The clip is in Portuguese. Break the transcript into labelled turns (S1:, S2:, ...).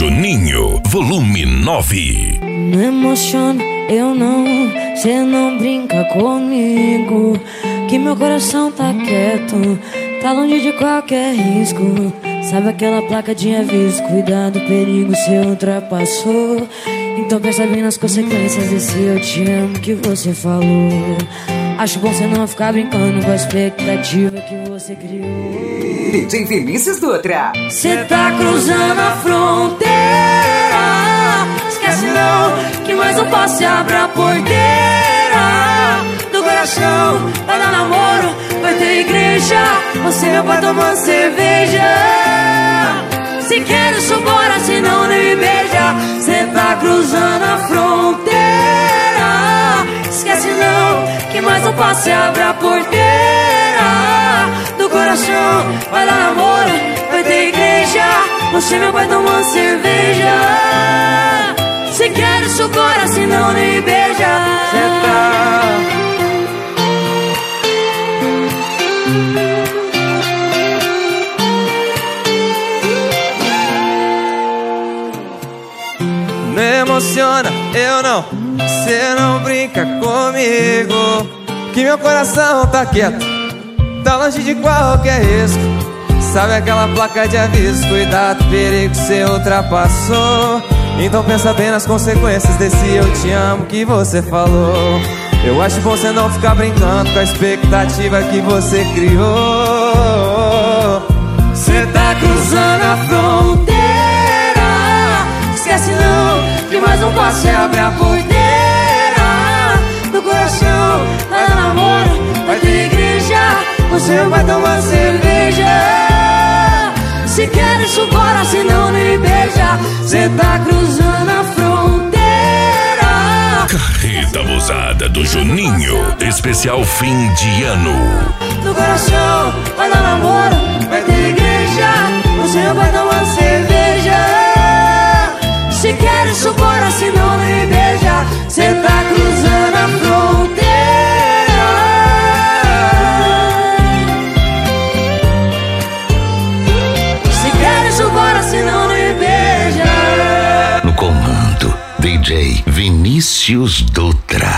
S1: Juninho, volume 9.
S2: Não emociona, eu não, cê não brinca comigo, que meu coração tá quieto, tá longe de qualquer risco. Sabe aquela placa de aviso, cuidado, perigo, cê ultrapassou. Então pensa bem nas consequências desse eu te amo que você falou. Acho bom você não ficar brincando com a expectativa que você criou.
S3: DJ Vinícius Dutra.
S2: Cê tá cruzando a fronteira, esquece não, que mais um passo e abre a porteira do coração. Vai dar namoro, vai ter igreja, você meu pai tomando cerveja. Se quer isso bora, senão nem me beija. Cê tá cruzando a fronteira, esquece não, que mais um passo e abre a porteira do coração. Vai dar namoro, vai ter igreja, você meu pai tomando cerveja. Se quer isso bora, senão nem me beija. Cê tá
S4: não emociona, eu não, cê não brinca comigo, que meu coração tá quieto, tá longe de qualquer risco. Sabe aquela placa de aviso, cuidado, perigo, cê ultrapassou. Então pensa bem nas consequências desse eu te amo que você falou. Eu acho bom você não ficar brincando com a expectativa que você criou.
S2: Cê tá cruzando a fronteira, esquece não, que mais um passo e abre a porteira do coração. Vai dar namoro, vai ter igreja, você vai tomar cerveja. Se quer isso bora, senão nem me beija. Cê tá cruzando a fronteira.
S1: Carreta abusada do Juninho, especial fim de ano.
S2: Do coração, vai dar namoro, vai ter igreja, você vai tomar cerveja. Se quer isso bora, senão nem me beija. Cê tá cruzando a fronteira. Se quer isso bora, senão nem me beija.
S1: No comando, DJ Vinícius Dutra.